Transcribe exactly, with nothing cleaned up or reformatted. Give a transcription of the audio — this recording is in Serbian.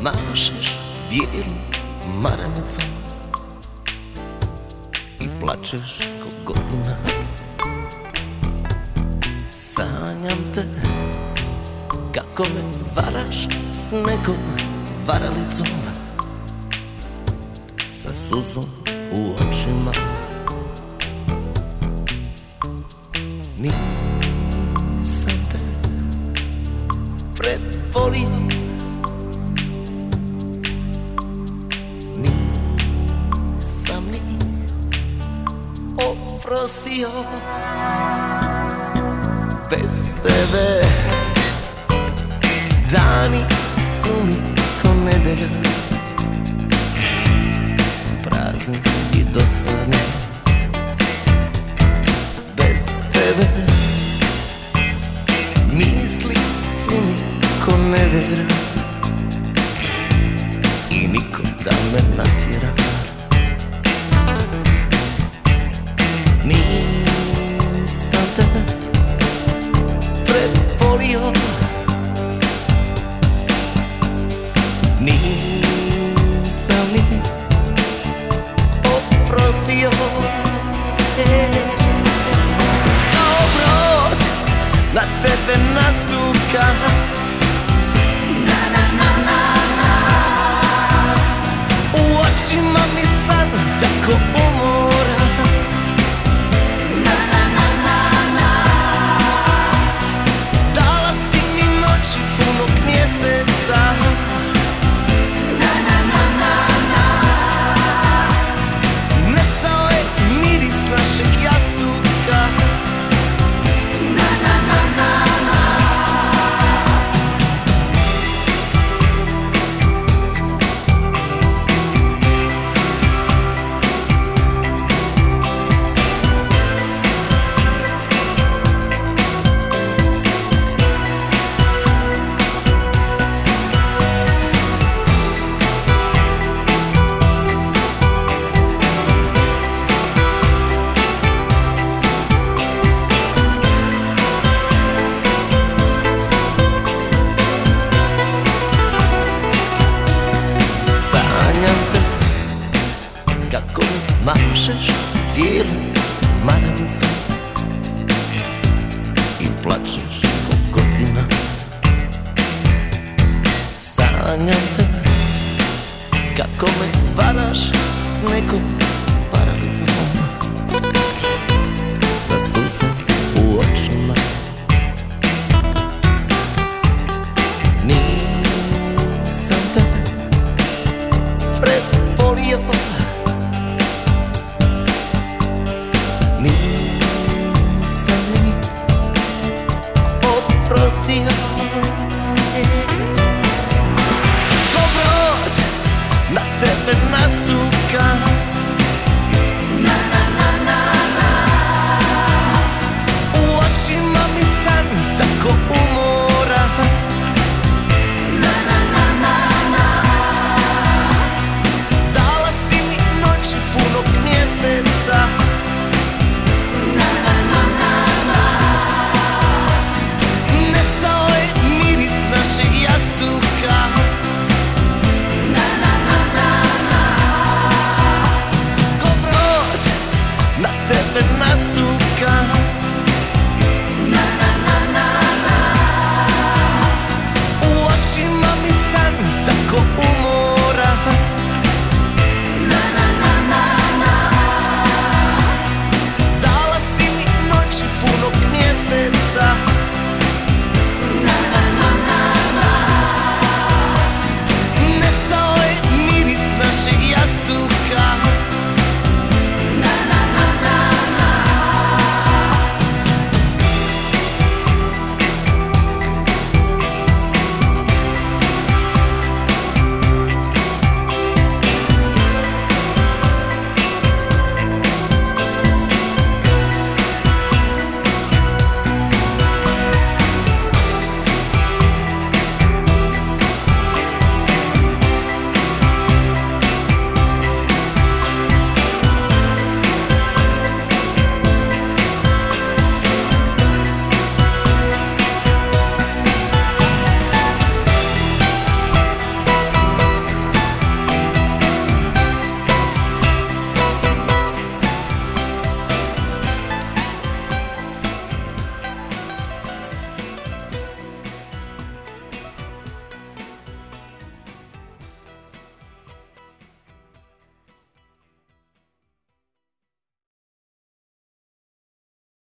mašeš bijelu maramicom i plačeš ko godina. Sanjam te kako me varaš s nekom varalicom, sa suzom u očima. Nisam te prevolio, nisam ni oprostio. Bez tebe dani su mi ko nedelja, prazni i dosadni. Bez tebe misli su mi ko nevjera i niko da me natjera. Nisam te prevolio, nisam ni oprostio. Kao brod na tebe nasuka, u očima mi san tako umora. Dala si mi noći punog mjeseca, nestao je miris našeg jastuka. Kako mašeš bijelu maramicom i plačeš ko godina. Sanjam te kako me varaš s nekom varalicom, sa suzom u očima. Nisam te prevolio, nisam ni oprostio. Ko brod na tebe nasuka,